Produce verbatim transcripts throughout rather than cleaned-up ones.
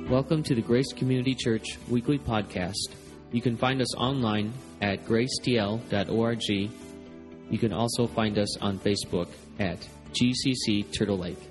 Welcome to the Grace Community Church weekly podcast. You can find us online at grace t l dot org. You can also find us on Facebook at G C C Turtle Lake.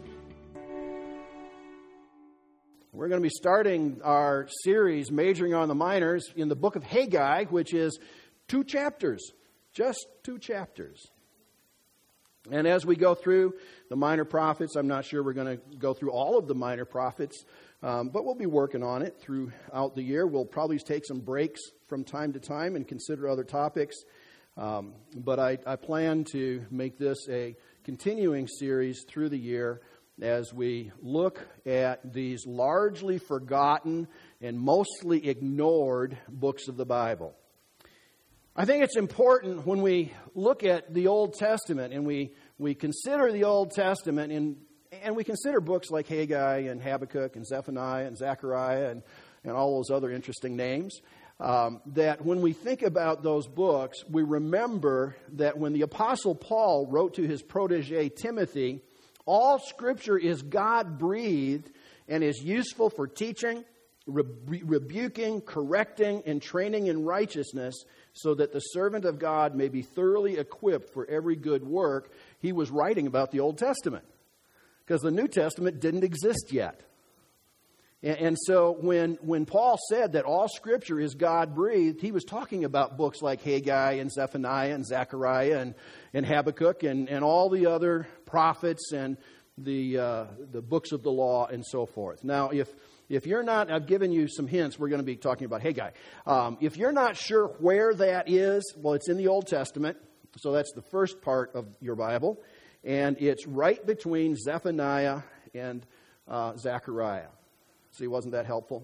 We're going to be starting our series majoring on the minors in the book of Haggai, which is two chapters, just two chapters. And as we go through the minor prophets, I'm not sure we're going to go through all of the minor prophets, um, but we'll be working on it throughout the year. We'll probably take some breaks from time to time and consider other topics. Um, but I, I plan to make this a continuing series through the year as we look at these largely forgotten and mostly ignored books of the Bible. I think it's important when we look at the Old Testament and we, we consider the Old Testament and, and we consider books like Haggai and Habakkuk and Zephaniah and Zechariah and, and all those other interesting names, um, that when we think about those books, we remember that when the Apostle Paul wrote to his protege Timothy, all Scripture is God-breathed and is useful for teaching, re- rebuking, correcting, and training in righteousness, so that the servant of God may be thoroughly equipped for every good work. He was writing about the Old Testament, because the New Testament didn't exist yet. And, and so when, when Paul said that all Scripture is God-breathed, he was talking about books like Haggai and Zephaniah and Zechariah and, and Habakkuk and, and all the other prophets and the uh, the books of the law and so forth. Now, if if you're not, I've given you some hints. We're going to be talking about Haggai. Um, if you're not sure where that is, well, it's in the Old Testament. So that's the first part of your Bible. And it's right between Zephaniah and uh, Zechariah. See, wasn't that helpful?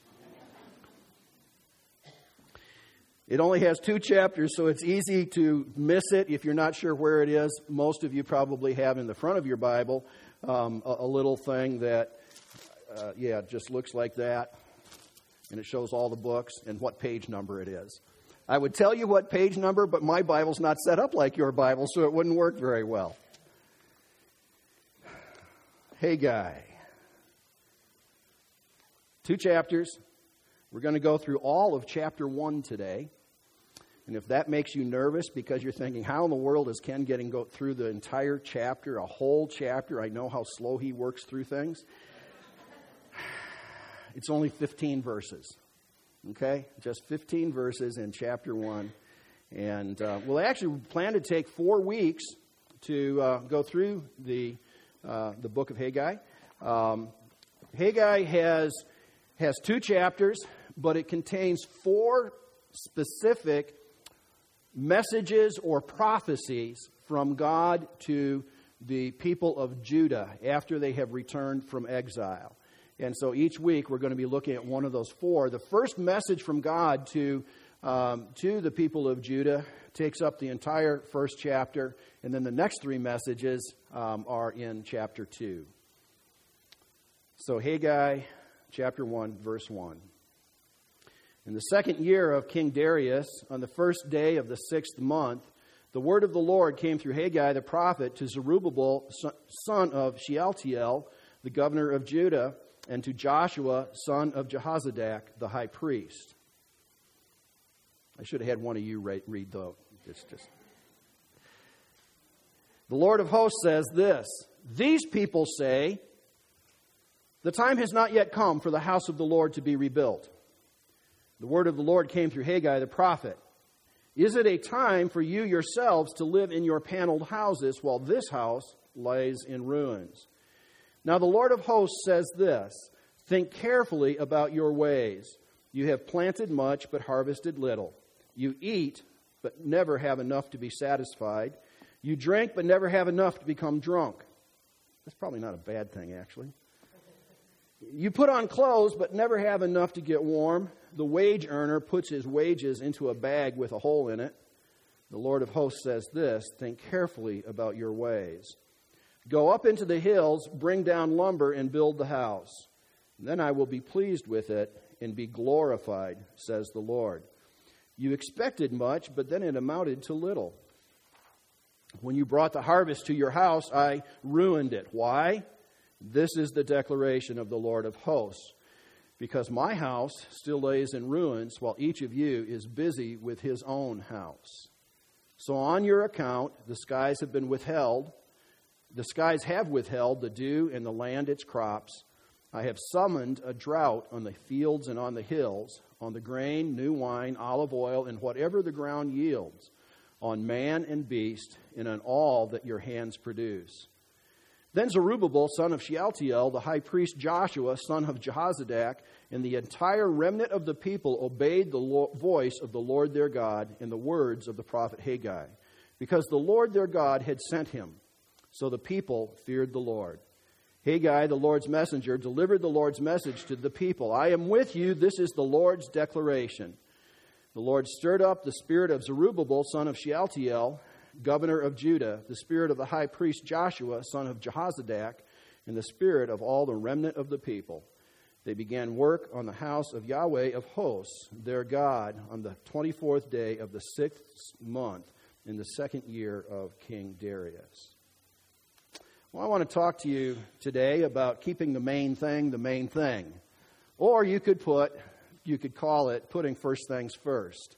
It only has two chapters, so it's easy to miss it if you're not sure where it is. Most of you probably have in the front of your Bible um, a, a little thing that, uh, yeah, just looks like that. And it shows all the books and what page number it is. I would tell you what page number, but my Bible's not set up like your Bible, so it wouldn't work very well. Haggai. Two chapters. We're going to go through all of chapter one today. And if that makes you nervous because you're thinking, how in the world is Ken getting go through the entire chapter, a whole chapter? I know how slow he works through things. It's only fifteen verses, okay? Just fifteen verses in chapter one. And uh, we'll actually plan to take four weeks to uh, go through the uh, the book of Haggai. Um, Haggai has has two chapters, but it contains four specific messages or prophecies from God to the people of Judah after they have returned from exile. And so each week we're going to be looking at one of those four. The first message from God to um, to the people of Judah takes up the entire first chapter, and then the next three messages um, are in chapter two. So Haggai chapter one, verse one. In the second year of King Darius, on the first day of the sixth month, the word of the Lord came through Haggai the prophet to Zerubbabel, son of Shealtiel, the governor of Judah, and to Joshua, son of Jehozadak, the high priest. I should have had one of you read, though. It's just... The Lord of hosts says this, "These people say, the time has not yet come for the house of the Lord to be rebuilt." The word of the Lord came through Haggai the prophet. "Is it a time for you yourselves to live in your paneled houses while this house lies in ruins? Now the Lord of hosts says this, think carefully about your ways. You have planted much but harvested little. You eat but never have enough to be satisfied. You drink but never have enough to become drunk." That's probably not a bad thing, actually. "You put on clothes but never have enough to get warm. The wage earner puts his wages into a bag with a hole in it. The Lord of hosts says this, think carefully about your ways. Go up into the hills, bring down lumber, and build the house. Then I will be pleased with it and be glorified, says the Lord. You expected much, but then it amounted to little. When you brought the harvest to your house, I ruined it. Why? This is the declaration of the Lord of hosts. because my house still lays in ruins while each of you is busy with his own house. So on your account, the skies have been withheld. The skies have withheld the dew and the land its crops. I have summoned a drought on the fields and on the hills, on the grain, new wine, olive oil, and whatever the ground yields, on man and beast, and on all that your hands produce. Then Zerubbabel, son of Shealtiel, the high priest Joshua, son of Jehozadak, and the entire remnant of the people obeyed the lo- voice of the Lord their God and the words of the prophet Haggai, because the Lord their God had sent him. So the people feared the Lord. Haggai, the Lord's messenger, delivered the Lord's message to the people. I am with you. This is the Lord's declaration. The Lord stirred up the spirit of Zerubbabel, son of Shealtiel, governor of Judah, the spirit of the high priest Joshua, son of Jehozadak, and the spirit of all the remnant of the people. They began work on the house of Yahweh of hosts, their God, on the twenty-fourth day of the sixth month in the second year of King Darius. Well, I want to talk to you today about keeping the main thing the main thing. Or you could put, you could call it putting first things first.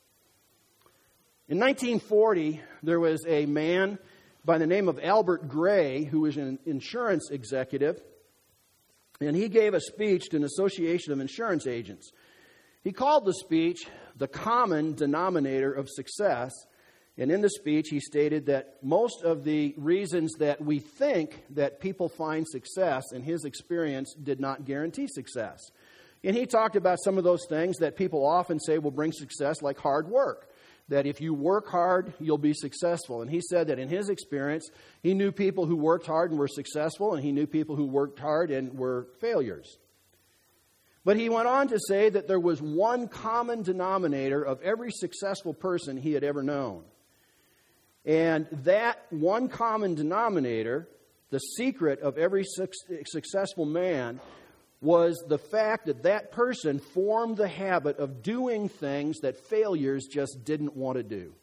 In nineteen forty, there was a man by the name of Albert Gray who was an insurance executive, and he gave a speech to an association of insurance agents. He called the speech "The Common Denominator of Success," and in the speech he stated that most of the reasons that we think that people find success, in his experience, did not guarantee success. And he talked about some of those things that people often say will bring success, like hard work. That if you work hard, you'll be successful. And he said that in his experience, he knew people who worked hard and were successful, and he knew people who worked hard and were failures. But he went on to say that there was one common denominator of every successful person he had ever known. And that one common denominator, the secret of every su- successful man, was the fact that that person formed the habit of doing things that failures just didn't want to do.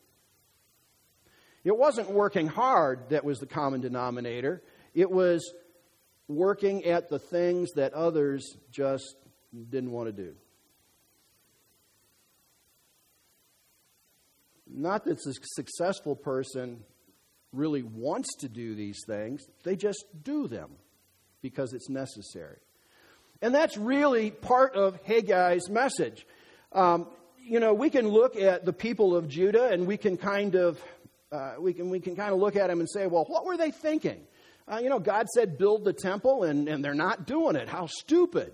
It wasn't working hard that was the common denominator. It was working at the things that others just didn't want to do. Not that the successful person really wants to do these things. They just do them because it's necessary. And that's really part of Haggai's message. Um, you know, we can look at the people of Judah, and we can kind of uh, we can we can kind of look at them and say, well, what were they thinking? Uh, you know, God said build the temple, and, and they're not doing it. How stupid!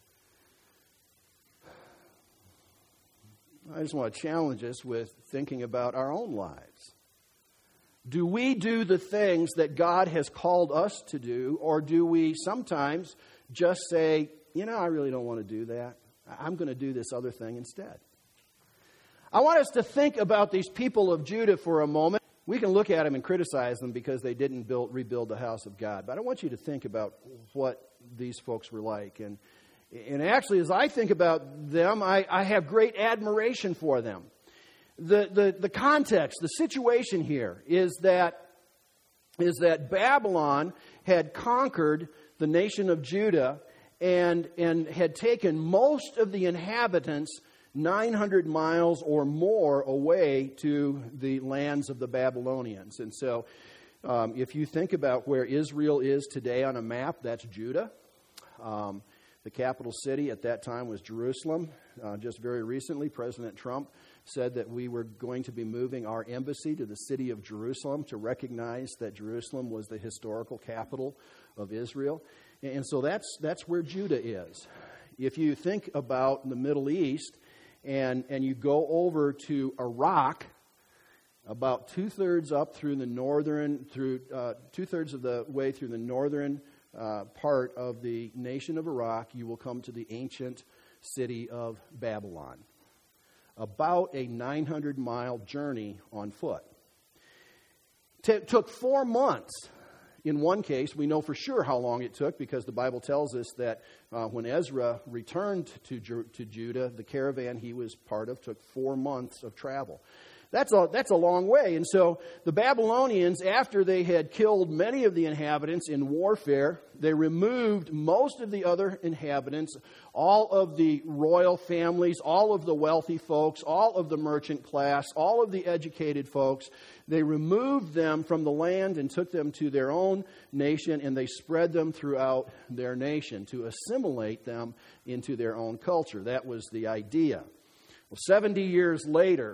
I just want to challenge us with thinking about our own lives. Do we do the things that God has called us to do, or do we sometimes just say, you know, I really don't want to do that. I'm going to do this other thing instead. I want us to think about these people of Judah for a moment. We can look at them and criticize them because they didn't build, rebuild the house of God. But I want you to think about what these folks were like. And, and actually, as I think about them, I, I have great admiration for them. The, the, the context, the situation here is that, is that Babylon had conquered the nation of Judah and, and had taken most of the inhabitants nine hundred miles or more away to the lands of the Babylonians. And so um, if you think about where Israel is today on a map, that's Judah. Um, the capital city at that time was Jerusalem. Uh, just very recently, President Trump said that we were going to be moving our embassy to the city of Jerusalem to recognize that Jerusalem was the historical capital of Israel. And so that's that's where Judah is. If you think about the Middle East and, and you go over to Iraq, about two-thirds up through the northern, through uh, two-thirds of the way through the northern uh, part of the nation of Iraq, you will come to the ancient city of Babylon. About a nine hundred mile journey on foot. It took four months. In one case, we know for sure how long it took because the Bible tells us that uh, when Ezra returned to, Ju- to Judah, the caravan he was part of took four months of travel. That's a, that's a long way. And so the Babylonians, after they had killed many of the inhabitants in warfare, they removed most of the other inhabitants, all of the royal families, all of the wealthy folks, all of the merchant class, all of the educated folks. They removed them from the land and took them to their own nation, and they spread them throughout their nation to assimilate them into their own culture. That was the idea. Well, seventy years later,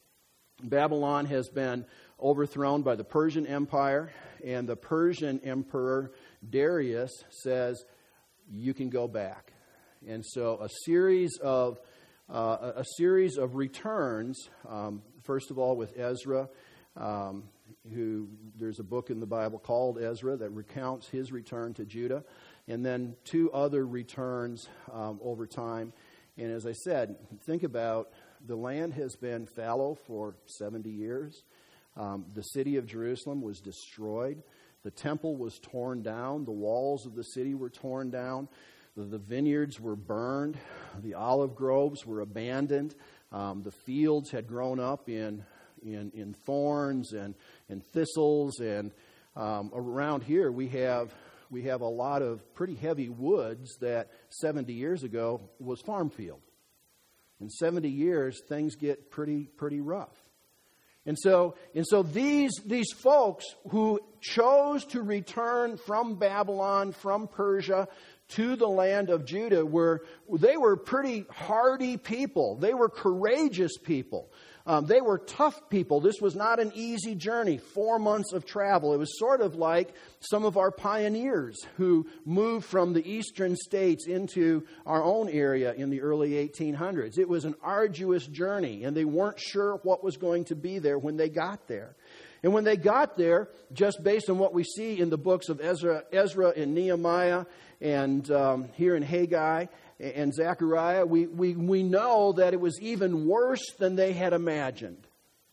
Babylon has been overthrown by the Persian Empire, and the Persian Emperor Darius says, you can go back. And so a series of uh, a series of returns, um, first of all with Ezra, um, who there's a book in the Bible called Ezra that recounts his return to Judah, and then two other returns um, over time. And as I said, think about the land has been fallow for seventy years. Um, the city of Jerusalem was destroyed. The temple was torn down. The walls of the city were torn down. The, the vineyards were burned. The olive groves were abandoned. Um, the fields had grown up in in, in thorns and, and thistles. And um, around here we have we have a lot of pretty heavy woods that seventy years ago was farm field. In seventy years, things get pretty pretty rough. And so and so these these folks who chose to return from Babylon, from Persia, to the land of Judah, were they were pretty hardy people. They were courageous people. Um, they were tough people. This was not an easy journey, four months of travel. It was sort of like some of our pioneers who moved from the eastern states into our own area in the early eighteen hundreds. It was an arduous journey, and they weren't sure what was going to be there when they got there. And when they got there, just based on what we see in the books of Ezra, Ezra and Nehemiah, and um, here in Haggai and Zechariah, we, we, we know that it was even worse than they had imagined.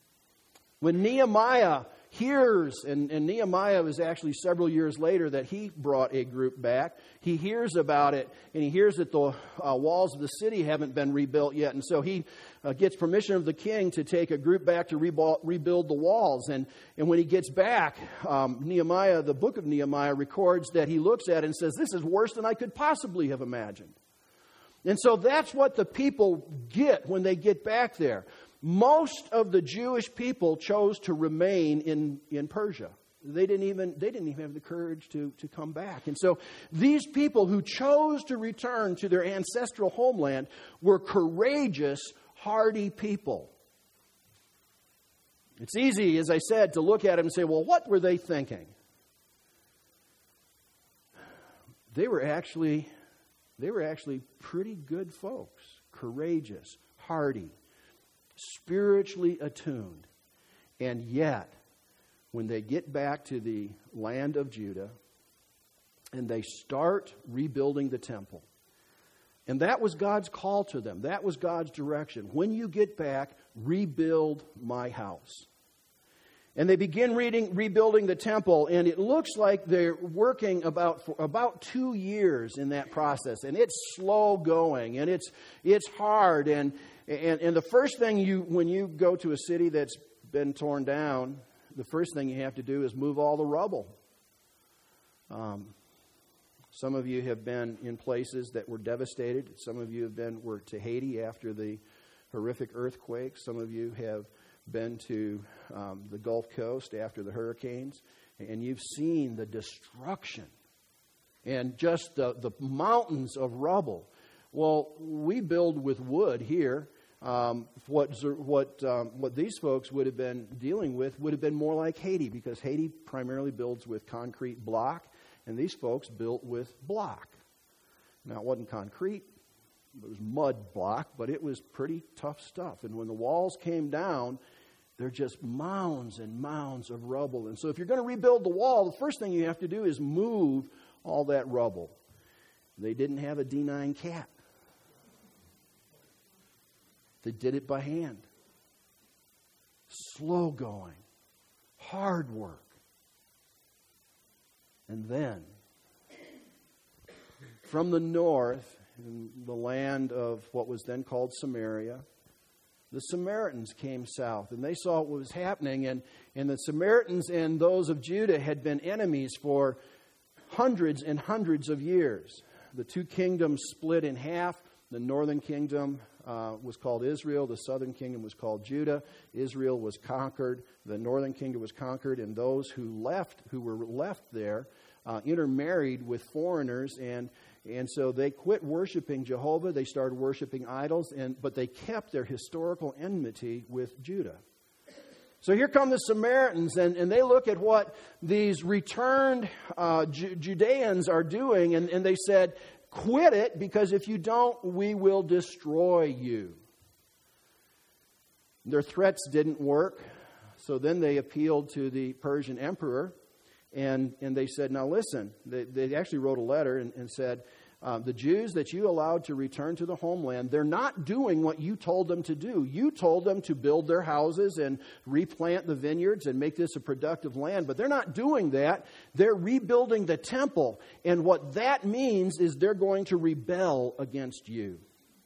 When Nehemiah hears, and, and Nehemiah was actually several years later that he brought a group back, he hears about it, and he hears that the uh, walls of the city haven't been rebuilt yet. And so he uh, gets permission of the king to take a group back to rebuild, rebuild the walls. And, and when he gets back, um, Nehemiah, the book of Nehemiah, records that he looks at it and says, this is worse than I could possibly have imagined. And so that's what the people get when they get back there. Most of the Jewish people chose to remain in, in Persia. They didn't even they didn't even have the courage to, to come back. And so these people who chose to return to their ancestral homeland were courageous, hardy people. It's easy, as I said, to look at them and say, well, what were they thinking? They were actually they were actually pretty good folks, courageous, hardy, spiritually attuned. And yet, when they get back to the land of Judah and they start rebuilding the temple, and that was God's call to them. That was God's direction. When you get back, rebuild my house. And they begin reading, rebuilding the temple, and it looks like they're working about for about two years in that process. And it's slow going, and it's it's hard. And and and the first thing you when you go to a city that's been torn down, the first thing you have to do is move all the rubble. Um, some of you have been in places that were devastated. Some of you have been were to Haiti after the horrific earthquake. Some of you have been to um, the Gulf Coast after the hurricanes, and you've seen the destruction and just the, the mountains of rubble. Well, we build with wood here. Um, what what um, what these folks would have been dealing with would have been more like Haiti, because Haiti primarily builds with concrete block, and these folks built with block. Now, it wasn't concrete. It was mud block, but it was pretty tough stuff. And when the walls came down, they're just mounds and mounds of rubble. And so if you're going to rebuild the wall, the first thing you have to do is move all that rubble. They didn't have a D nine cat. They did it by hand. Slow going. Hard work. And then, from the north, in the land of what was then called Samaria, the Samaritans came south, and they saw what was happening. And, and the Samaritans and those of Judah had been enemies for hundreds and hundreds of years. The two kingdoms split in half. The northern kingdom uh, was called Israel. The southern kingdom was called Judah. Israel was conquered. The northern kingdom was conquered. And those who left, who were left there, uh, intermarried with foreigners. And, and so they quit worshiping Jehovah. They started worshiping idols. And, but they kept their historical enmity with Judah. So here come the Samaritans, and, and they look at what these returned uh, Ju- Judeans are doing, and, and they said, quit it, because if you don't, we will destroy you. Their threats didn't work, so then they appealed to the Persian emperor, and, and they said, now listen, they, they actually wrote a letter and, and said, Uh, the Jews that you allowed to return to the homeland, they're not doing what you told them to do. You told them to build their houses and replant the vineyards and make this a productive land, but they're not doing that. They're rebuilding the temple, and what that means is they're going to rebel against you.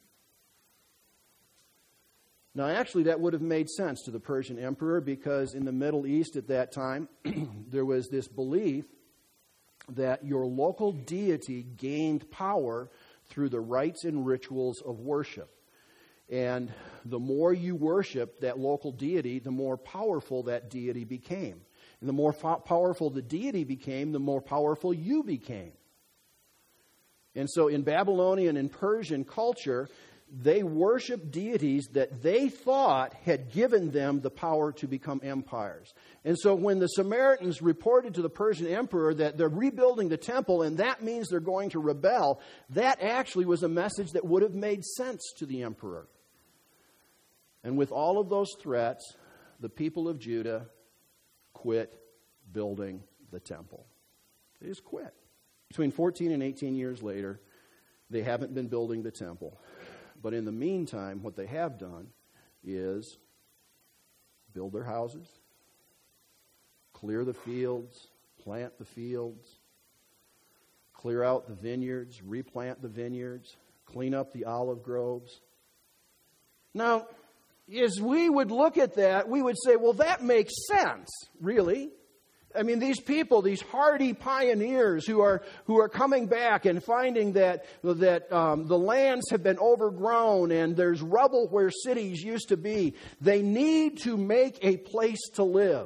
Now, actually, that would have made sense to the Persian emperor, because in the Middle East at that time, there was this belief that your local deity gained power through the rites and rituals of worship. And the more you worshiped that local deity, the more powerful that deity became. And the more fo- powerful the deity became, the more powerful you became. And so in Babylonian and Persian culture, they worshiped deities that they thought had given them the power to become empires. And so when the Samaritans reported to the Persian emperor that they're rebuilding the temple and that means they're going to rebel, that actually was a message that would have made sense to the emperor. And with all of those threats, the people of Judah quit building the temple. They just quit. Between fourteen and eighteen years later, they haven't been building the temple. But in the meantime, what they have done is build their houses, clear the fields, plant the fields, clear out the vineyards, replant the vineyards, clean up the olive groves. Now, as we would look at that, we would say, well, that makes sense, really. I mean, these people, these hardy pioneers who are who are coming back and finding that that um, the lands have been overgrown and there's rubble where cities used to be. They need to make a place to live.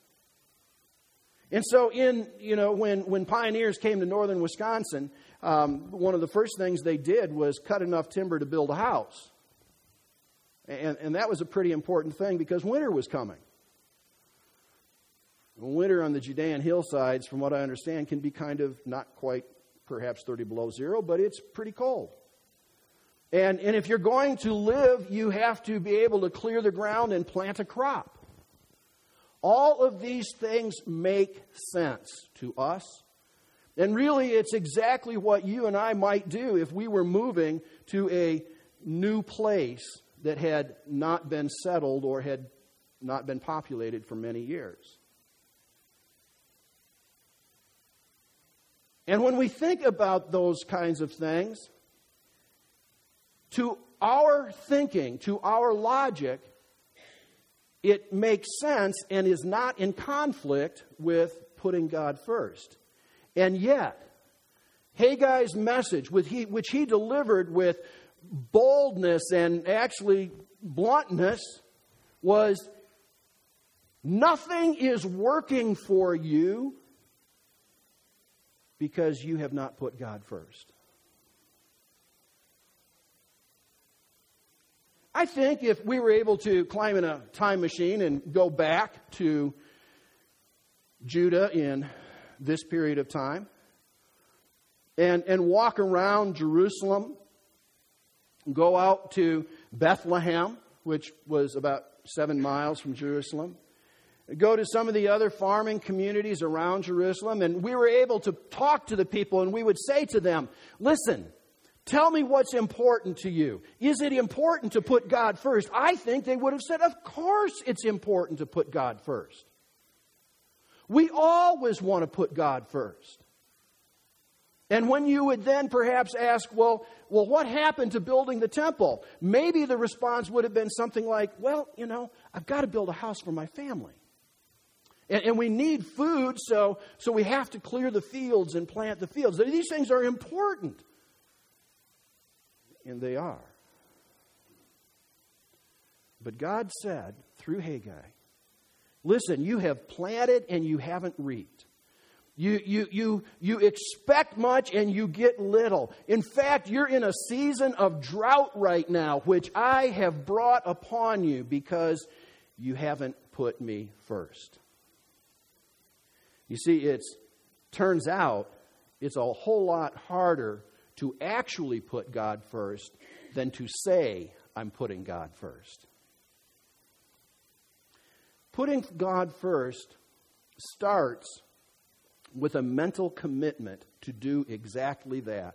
And so, in you know, when when pioneers came to northern Wisconsin, um, one of the first things they did was cut enough timber to build a house, and and that was a pretty important thing because winter was coming. Winter on the Judean hillsides, from what I understand, can be kind of not quite perhaps thirty below zero, but it's pretty cold. And, and if you're going to live, you have to be able to clear the ground and plant a crop. All of these things make sense to us. And really, it's exactly what you and I might do if we were moving to a new place that had not been settled or had not been populated for many years. And when we think about those kinds of things, to our thinking, to our logic, it makes sense and is not in conflict with putting God first. And yet, Haggai's message, which he, which he delivered with boldness and actually bluntness, was nothing is working for you because you have not put God first. I think if we were able to climb in a time machine and go back to Judah in this period of time and, and walk around Jerusalem, go out to Bethlehem, which was about seven miles from Jerusalem, go to some of the other farming communities around Jerusalem, and we were able to talk to the people, and we would say to them, listen, tell me what's important to you. Is it important to put God first? I think they would have said, of course it's important to put God first. We always want to put God first. And when you would then perhaps ask, well, well, what happened to building the temple? Maybe the response would have been something like, well, you know, I've got to build a house for my family. And, and we need food, so, so we have to clear the fields and plant the fields. These things are important. And they are. But God said through Haggai, listen, you have planted and you haven't reaped. You, you, you, you expect much and you get little. In fact, you're in a season of drought right now, which I have brought upon you because you haven't put me first. You see, it turns out it's a whole lot harder to actually put God first than to say, I'm putting God first. Putting God first starts with a mental commitment to do exactly that.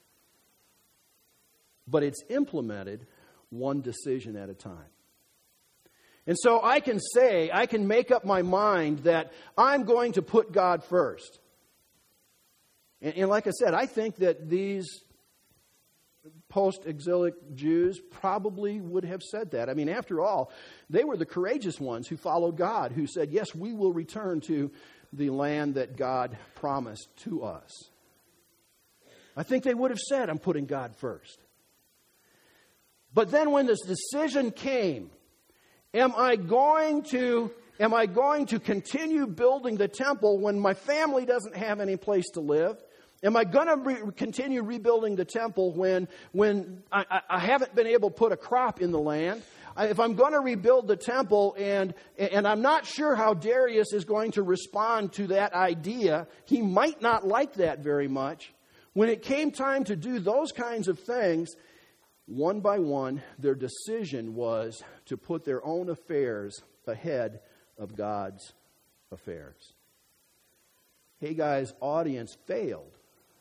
But it's implemented one decision at a time. And so I can say, I can make up my mind that I'm going to put God first. And, and like I said, I think that these post-exilic Jews probably would have said that. I mean, after all, they were the courageous ones who followed God, who said, yes, we will return to the land that God promised to us. I think they would have said, I'm putting God first. But then when this decision came, am I going to, am I going to continue building the temple when my family doesn't have any place to live? Am I going to re- continue rebuilding the temple when, when I, I haven't been able to put a crop in the land? If I'm going to rebuild the temple and, and I'm not sure how Darius is going to respond to that idea, he might not like that very much. When it came time to do those kinds of things, one by one, their decision was to put their own affairs ahead of God's affairs. Haggai's audience failed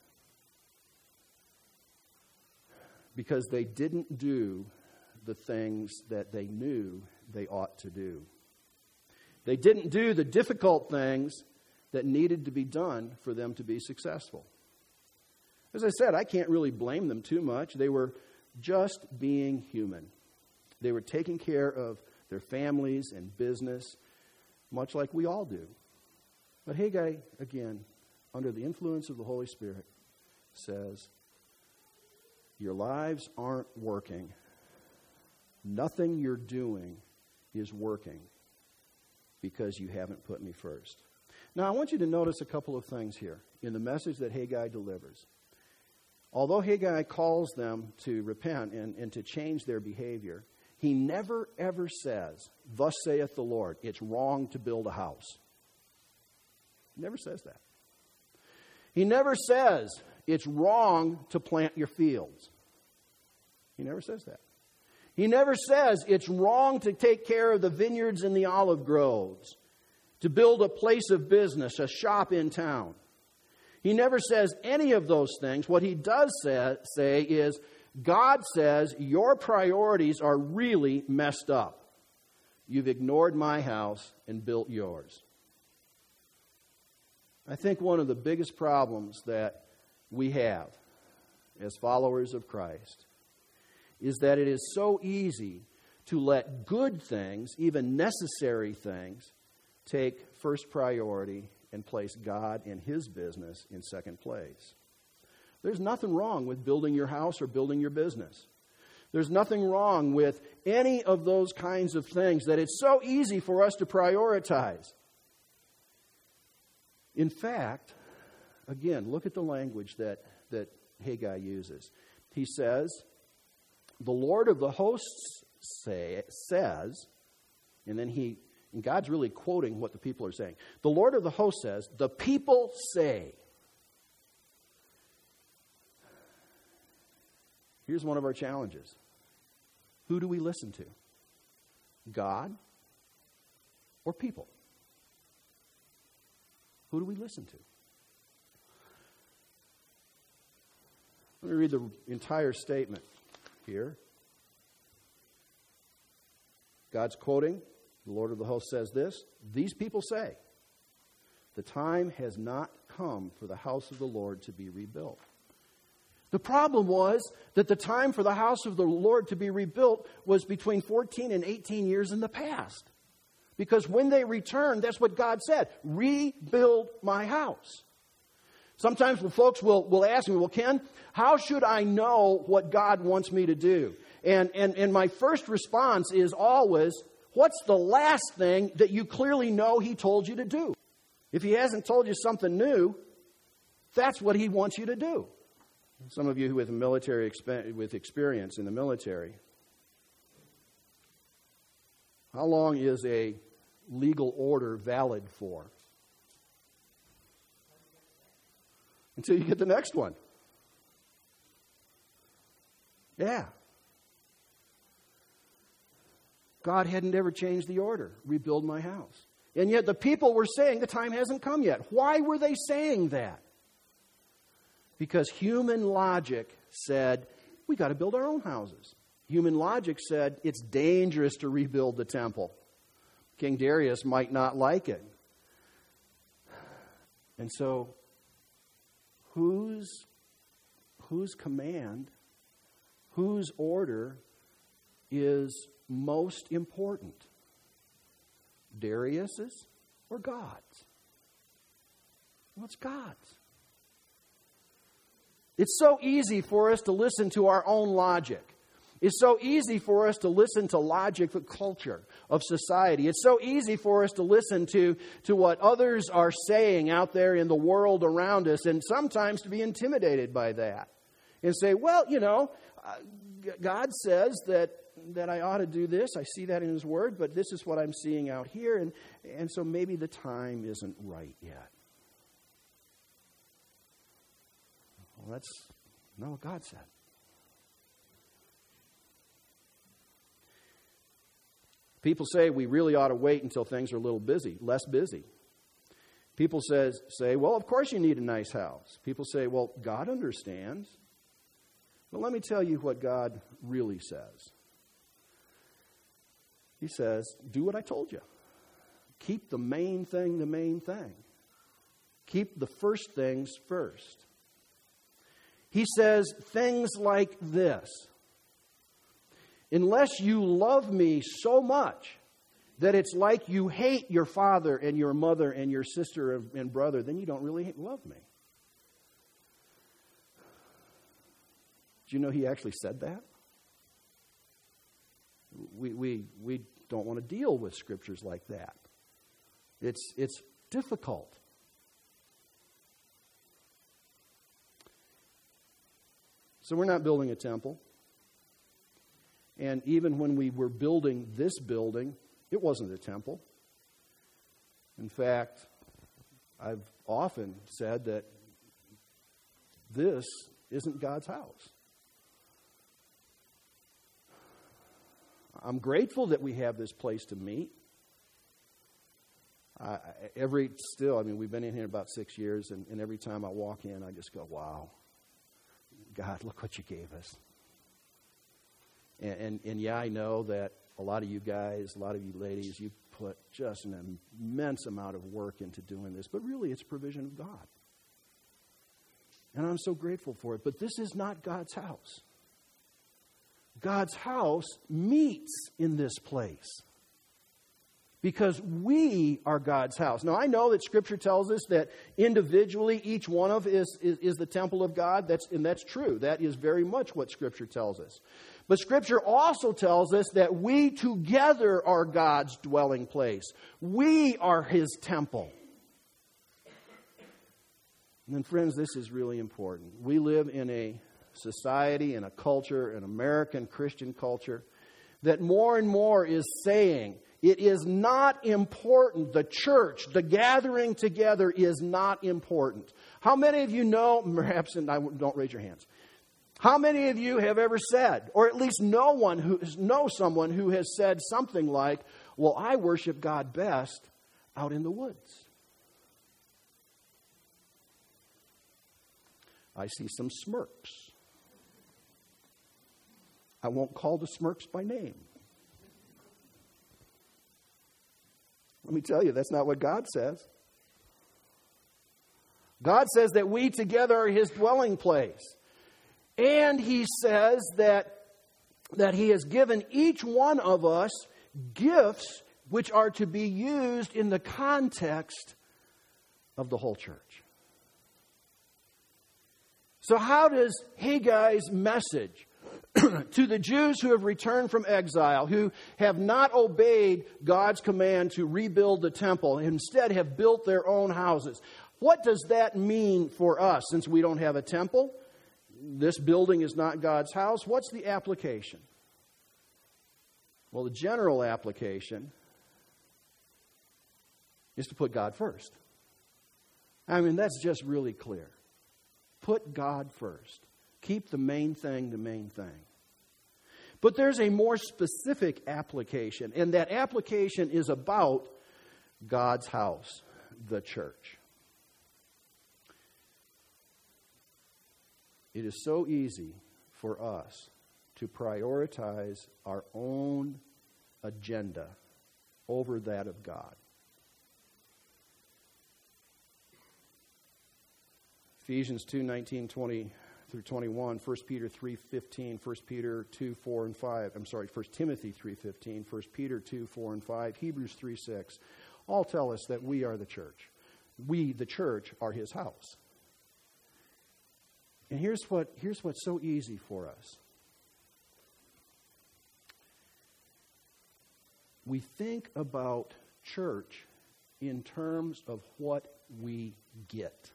because they didn't do the things that they knew they ought to do. They didn't do the difficult things that needed to be done for them to be successful. As I said, I can't really blame them too much. They were just being human. They were taking care of their families and business, much like we all do. But Haggai, again, under the influence of the Holy Spirit, says, your lives aren't working. Nothing you're doing is working because you haven't put me first. Now, I want you to notice a couple of things here in the message that Haggai delivers. Although Haggai calls them to repent and, and to change their behavior, he never, ever says, thus saith the Lord, it's wrong to build a house. He never says that. He never says, it's wrong to plant your fields. He never says that. He never says it's wrong to take care of the vineyards and the olive groves, to build a place of business, a shop in town. He never says any of those things. What he does say, say is, God says your priorities are really messed up. You've ignored my house and built yours. I think one of the biggest problems that we have as followers of Christ is that it is so easy to let good things, even necessary things, take first priority and place God and His business in second place. There's nothing wrong with building your house or building your business. There's nothing wrong with any of those kinds of things that it's so easy for us to prioritize. In fact, again, look at the language that, that Haggai uses. He says, the Lord of the hosts say, says, and then he, and God's really quoting what the people are saying. The Lord of the hosts says, the people say. Here's one of our challenges. Who do we listen to? God or people? Who do we listen to? Let me read the entire statement here. God's quoting, the Lord of the host says this, these people say, the time has not come for the house of the Lord to be rebuilt. The problem was that the time for the house of the Lord to be rebuilt was between fourteen and eighteen years in the past. Because when they returned, that's what God said, rebuild my house. Sometimes when folks will, will ask me, well, Ken, how should I know what God wants me to do? And, and, and my first response is always, what's the last thing that you clearly know He told you to do? If He hasn't told you something new, that's what He wants you to do. Some of you with military with experience in the military, how long is a legal order valid for? Until you get the next one. Yeah. God hadn't ever changed the order. Rebuild my house. And yet the people were saying the time hasn't come yet. Why were they saying that? Because human logic said, we got to build our own houses. Human logic said, it's dangerous to rebuild the temple. King Darius might not like it. And so, whose, whose command, whose order is most important? Darius's or God's? Well, it's God's. It's so easy for us to listen to our own logic. It's so easy for us to listen to logic of culture, of society. It's so easy for us to listen to, to what others are saying out there in the world around us, and sometimes to be intimidated by that. And say, well, you know, uh, God says that, that I ought to do this. I see that in His Word, but this is what I'm seeing out here, and, and so maybe the time isn't right yet. Well, that's not what God said. People say we really ought to wait until things are a little busy, less busy. People says, say, well, of course you need a nice house. People say, well, God understands. But let me tell you what God really says. He says, do what I told you. Keep the main thing the main thing. Keep the first things first. He says things like this. Unless you love me so much that it's like you hate your father and your mother and your sister and brother, then you don't really love me. Do you know He actually said that? We we we don't want to deal with scriptures like that. It's it's difficult. So we're not building a temple. And even when we were building this building, it wasn't a temple. In fact, I've often said that this isn't God's house. I'm grateful that we have this place to meet. I, every still, I mean, we've been in here about six years, and, and every time I walk in, I just go, wow, God, look what you gave us. And, and, and yeah, I know that a lot of you guys, a lot of you ladies, you put just an immense amount of work into doing this, but really it's provision of God. And I'm so grateful for it. But this is not God's house. God's house meets in this place because we are God's house. Now, I know that Scripture tells us that individually each one of us is, is, is the temple of God, that's, and that's true. That is very much what Scripture tells us. But Scripture also tells us that we together are God's dwelling place. We are His temple. And then, friends, this is really important. We live in a society and a culture, an American Christian culture, that more and more is saying it is not important. The church, the gathering together is not important. How many of you know, perhaps, and I don't raise your hands, how many of you have ever said, or at least know one who know someone who has said something like, well, I worship God best out in the woods? I see some smirks. I won't call the smirks by name. Let me tell you, that's not what God says. God says that we together are His dwelling place. And He says that, that He has given each one of us gifts which are to be used in the context of the whole church. So how does Haggai's message to the Jews who have returned from exile, who have not obeyed God's command to rebuild the temple, and instead have built their own houses, what does that mean for us? Since we don't have a temple, this building is not God's house, what's the application? Well, the general application is to put God first. I mean, that's just really clear. Put God first. Keep the main thing the main thing. But there's a more specific application, and that application is about God's house, the church. It is so easy for us to prioritize our own agenda over that of God. Ephesians two nineteen, twenty through twenty-one, First Peter three fifteen, First Peter two four and five. I'm sorry, First Timothy three fifteen, First Peter two four and five, Hebrews three six, all tell us that we are the church. We, the church, are His house. And here's what here's what's so easy for us. We think about church in terms of what we get.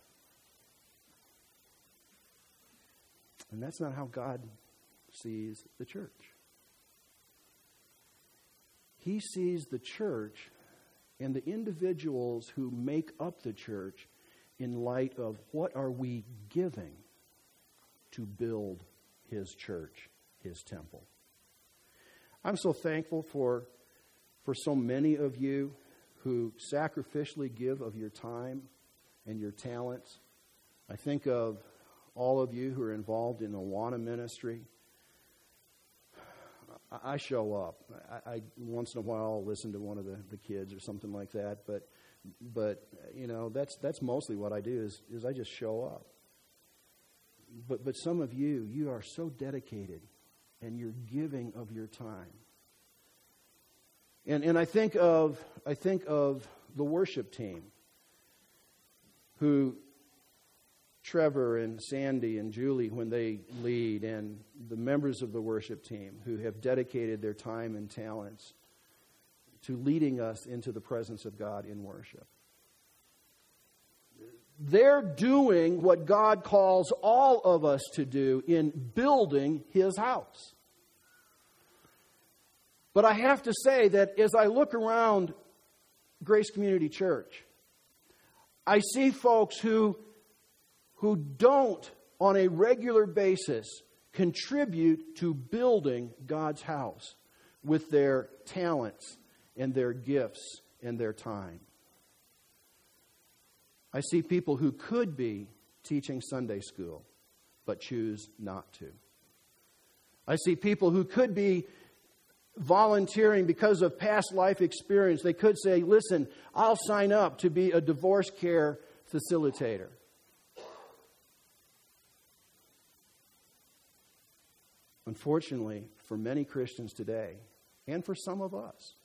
And that's not how God sees the church. He sees the church and the individuals who make up the church in light of what are we giving to build His church, His temple. I'm so thankful for, for so many of you who sacrificially give of your time and your talents. I think of all of you who are involved in the Awana ministry. I show up. I, I once in a while I'll listen to one of the, the kids or something like that. But but you know that's that's mostly what I do is is I just show up. But but some of you you are so dedicated, and you're giving of your time. And and I think of I think of the worship team who. Trevor and Sandy and Julie when they lead, and the members of the worship team who have dedicated their time and talents to leading us into the presence of God in worship. They're doing what God calls all of us to do in building His house. But I have to say that as I look around Grace Community Church, I see folks who who don't, on a regular basis, contribute to building God's house with their talents and their gifts and their time. I see people who could be teaching Sunday school, but choose not to. I see people who could be volunteering because of past life experience. They could say, listen, I'll sign up to be a divorce care facilitator. Unfortunately, for many Christians today, and for some of us,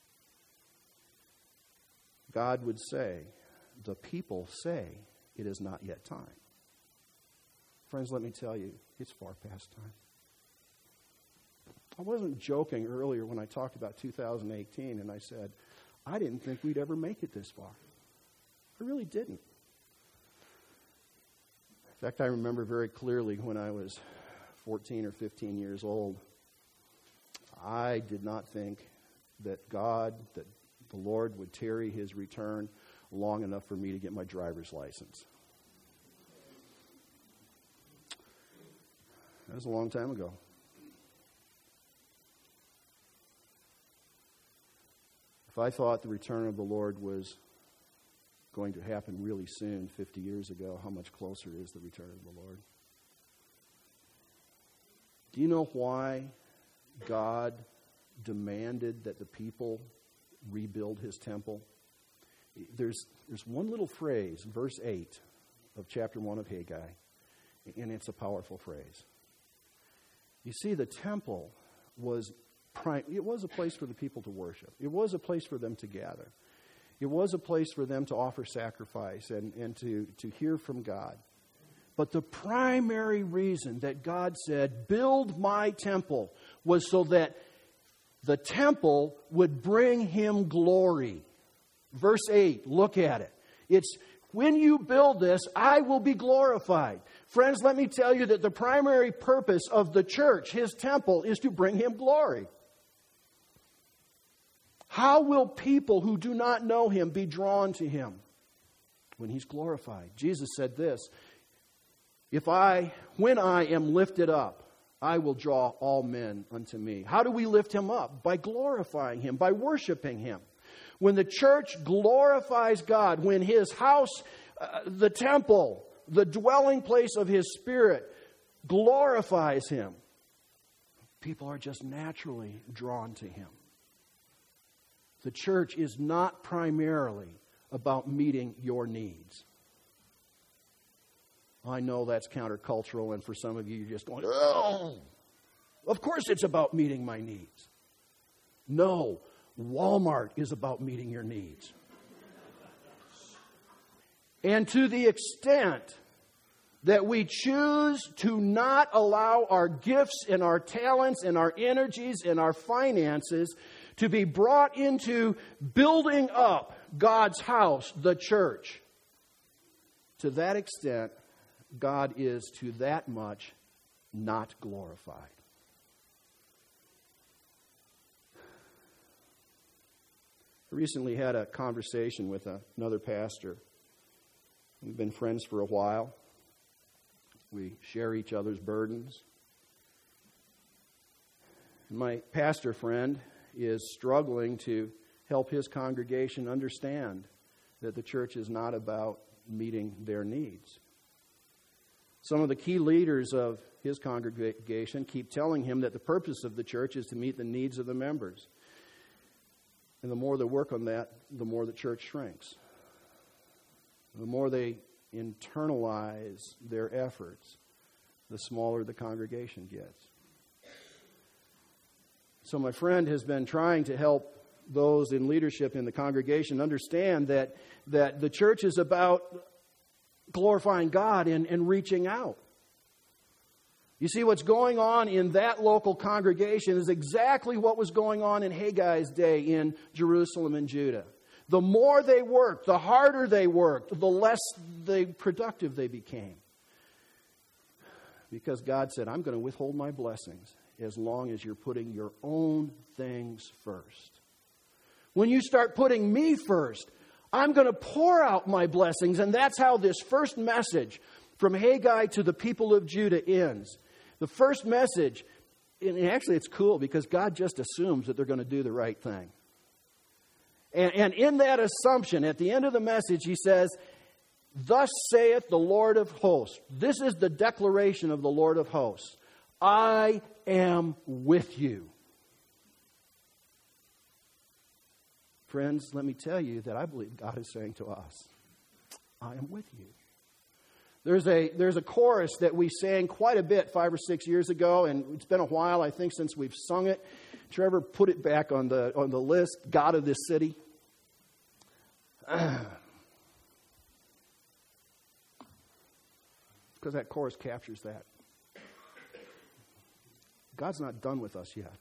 God would say, the people say it is not yet time. Friends, let me tell you, it's far past time. I wasn't joking earlier when I talked about two thousand eighteen, and I said, I didn't think we'd ever make it this far. I really didn't. In fact, I remember very clearly when I was fourteen or fifteen years old, I did not think that God, that the Lord would tarry His return long enough for me to get my driver's license. That was a long time ago. If I thought the return of the Lord was going to happen really soon, fifty years ago, how much closer is the return of the Lord? Do you know why God demanded that the people rebuild His temple? There's, there's one little phrase, verse eight of chapter one of Haggai, and it's a powerful phrase. You see, the temple was prime, it was a place for the people to worship. It was a place for them to gather. It was a place for them to offer sacrifice and, and to, to hear from God. But the primary reason that God said, build my temple, was so that the temple would bring him glory. Verse eight, look at it. It's, when you build this, I will be glorified. Friends, let me tell you that the primary purpose of the church, his temple, is to bring him glory. How will people who do not know him be drawn to him? When he's glorified. Jesus said this, if I, when I am lifted up, I will draw all men unto me. How do we lift him up? By glorifying him, by worshiping him. When the church glorifies God, when his house, uh, the temple, the dwelling place of his Spirit glorifies him, people are just naturally drawn to him. The church is not primarily about meeting your needs. I know that's countercultural, and for some of you, you're just going, oh, of course it's about meeting my needs. No, Walmart is about meeting your needs. And to the extent that we choose to not allow our gifts and our talents and our energies and our finances to be brought into building up God's house, the church, to that extent, God is to that much not glorified. I recently had a conversation with a, another pastor. We've been friends for a while. We share each other's burdens. My pastor friend is struggling to help his congregation understand that the church is not about meeting their needs. Some of the key leaders of his congregation keep telling him that the purpose of the church is to meet the needs of the members. And the more they work on that, the more the church shrinks. The more they internalize their efforts, the smaller the congregation gets. So my friend has been trying to help those in leadership in the congregation understand that, that the church is about glorifying God and, and reaching out. You see, what's going on in that local congregation is exactly what was going on in Haggai's day in Jerusalem and Judah. The more they worked, the harder they worked, the less they productive they became. Because God said, I'm going to withhold my blessings as long as you're putting your own things first. When you start putting me first, I'm going to pour out my blessings. And that's how this first message from Haggai to the people of Judah ends. The first message, and actually it's cool because God just assumes that they're going to do the right thing. And, and in that assumption, at the end of the message, he says, thus saith the Lord of hosts. This is the declaration of the Lord of hosts. I am with you. Friends, let me tell you that I believe God is saying to us, I am with you. There's a there's a chorus that we sang quite a bit five or six years ago, and it's been a while, I think, since we've sung it. Trevor put it back on the on the list, God of this city. Because that chorus captures that. God's not done with us yet.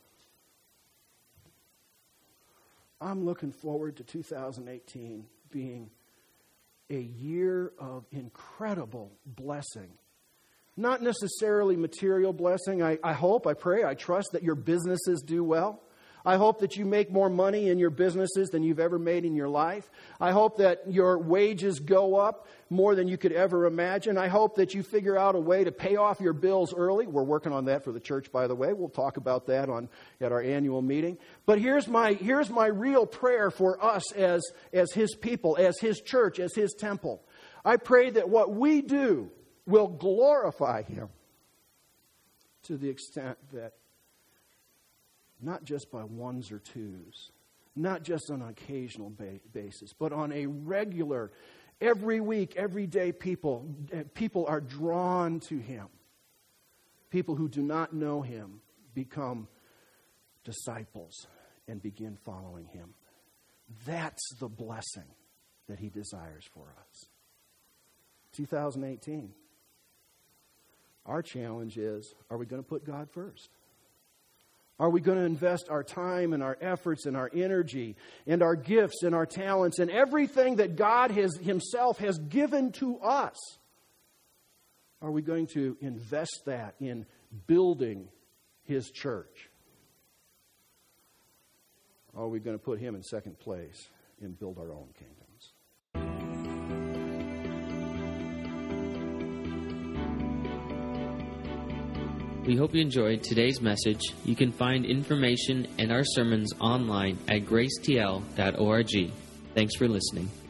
I'm looking forward to two thousand eighteen being a year of incredible blessing. Not necessarily material blessing. I, I hope, I pray, I trust that your businesses do well. I hope that you make more money in your businesses than you've ever made in your life. I hope that your wages go up more than you could ever imagine. I hope that you figure out a way to pay off your bills early. We're working on that for the church, by the way. We'll talk about that on at our annual meeting. But here's my here's my real prayer for us as, as His people, as His church, as His temple. I pray that what we do will glorify Him to the extent that not just by ones or twos, not just on an occasional ba- basis, but on a regular Every week, every day, people, people are drawn to Him. People who do not know Him become disciples and begin following Him. That's the blessing that He desires for us. two thousand eighteen. Our challenge is, are we going to put God first? Are we going to invest our time and our efforts and our energy and our gifts and our talents and everything that God has Himself has given to us? Are we going to invest that in building His church? Or are we going to put Him in second place and build our own kingdoms? We hope you enjoyed today's message. You can find information and our sermons online at grace t l dot org. Thanks for listening.